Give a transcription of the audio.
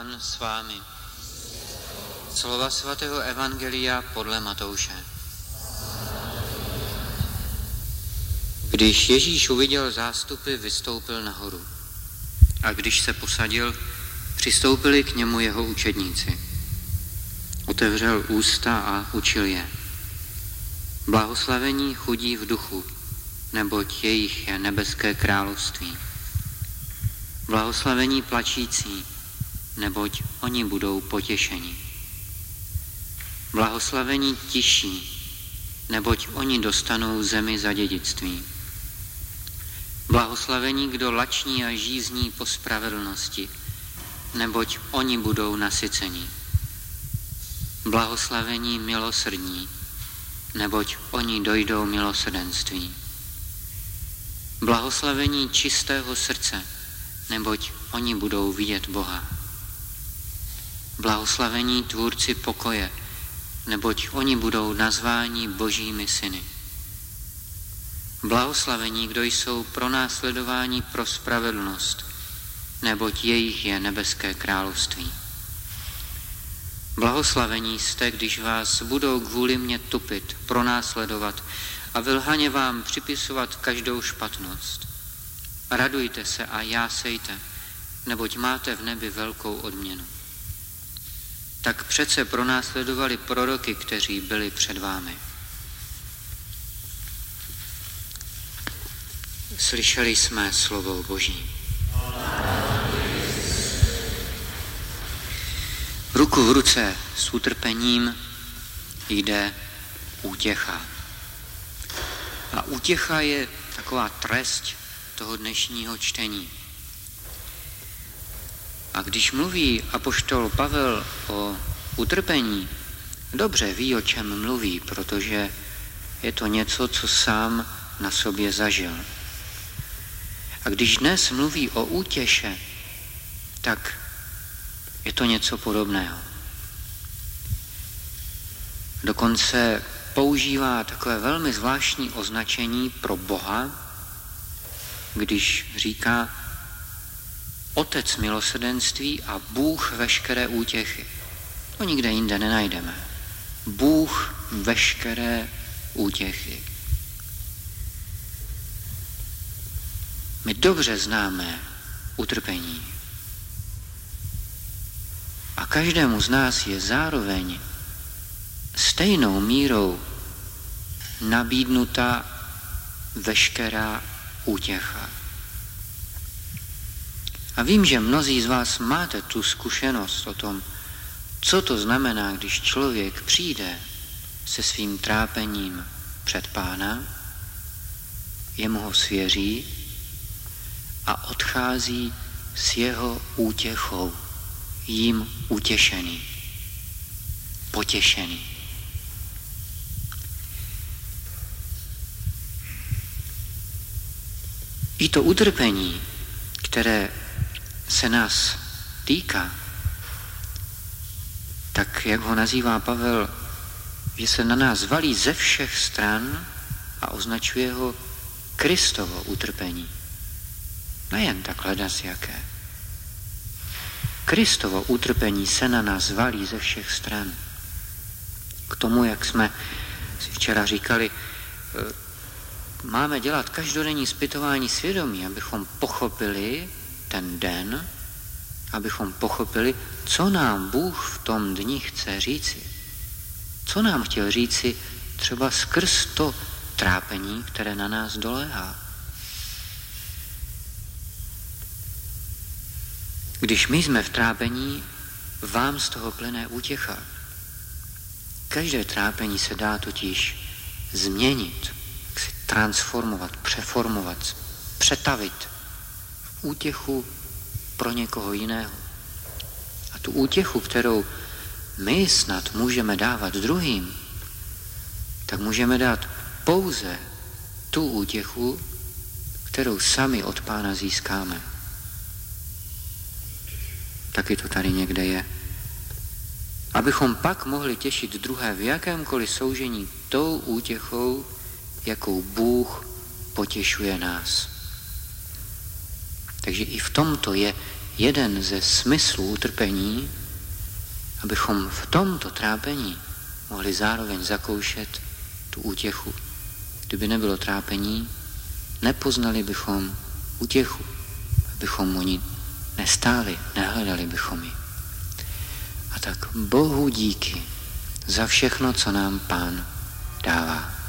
Pán s vámi. Slova svatého Evangelia podle Matouše. Když Ježíš uviděl zástupy, vystoupil nahoru. A když se posadil, přistoupili k němu jeho učedníci. Otevřel ústa a učil je. Blahoslavení chudí v duchu, neboť jejich je nebeské království. Blahoslavení plačící, neboť oni budou potěšeni. Blahoslavení tiší, neboť oni dostanou zemi za dědictví. Blahoslavení, kdo lační a žízní po spravedlnosti, neboť oni budou nasyceni. Blahoslavení milosrdní, neboť oni dojdou milosrdenství. Blahoslavení čistého srdce, neboť oni budou vidět Boha. Blahoslavení tvůrci pokoje, neboť oni budou nazváni Božími syny. Blahoslavení, kdo jsou pronásledováni pro spravedlnost, neboť jejich je nebeské království. Blahoslavení jste, když vás budou kvůli mě tupit, pronásledovat a vylhaně vám připisovat každou špatnost. Radujte se a jásejte, neboť máte v nebi velkou odměnu. Tak přece pronásledovali proroky, kteří byli před vámi. Slyšeli jsme slovo Boží. Ruku v ruce s utrpením jde útěcha. A útěcha je taková trest toho dnešního čtení. A když mluví apoštol Pavel o utrpení, dobře ví, o čem mluví, protože je to něco, co sám na sobě zažil. A když dnes mluví o útěše, tak je to něco podobného. Dokonce používá takové velmi zvláštní označení pro Boha, když říká Otec milosrdenství a Bůh veškeré útěchy. To nikde jinde nenajdeme. Bůh veškeré útěchy. My dobře známe utrpení. A každému z nás je zároveň stejnou mírou nabídnuta veškerá útěcha. A vím, že mnozí z vás máte tu zkušenost o tom, co to znamená, když člověk přijde se svým trápením před Pána, jemu ho svěří a odchází s jeho útěchou, jím utěšený, potěšený. I to utrpení, které se nás týká, tak jak ho nazývá Pavel, že se na nás valí ze všech stran a označuje ho Kristovo utrpení. Nejen tak hledat jaké. Kristovo utrpení se na nás valí ze všech stran. K tomu, jak jsme si včera říkali, máme dělat každodenní zpytování svědomí, abychom pochopili ten den, abychom pochopili, co nám Bůh v tom dni chce říci. Co nám chtěl říci třeba skrz to trápení, které na nás doléhá. Když my jsme v trápení, vám z toho plyne útěcha. Každé trápení se dá totiž změnit, transformovat, přeformovat, přetavit v útěchu pro někoho jiného. A tu útěchu, kterou my snad můžeme dávat druhým, tak můžeme dát pouze tu útěchu, kterou sami od Pána získáme. Taky to tady někde je. Abychom pak mohli těšit druhé v jakémkoliv soužení tou útěchou, jakou Bůh potěšuje nás. Takže i v tomto je jeden ze smyslů utrpení, abychom v tomto trápení mohli zároveň zakoušet tu útěchu. Kdyby nebylo trápení, nepoznali bychom útěchu, abychom o ní nestáli, nehledali bychom ji. A tak Bohu díky za všechno, co nám Pán dává.